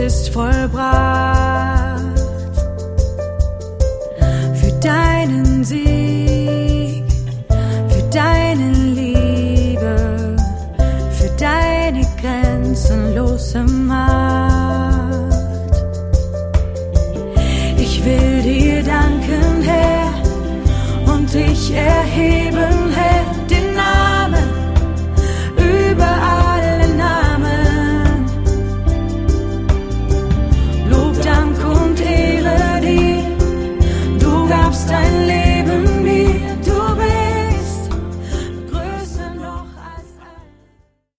ist vollbracht. Für deinen Sieg, für deine Liebe, für deine grenzenlose Macht. Ich will dir danken, Herr, und dich erheben,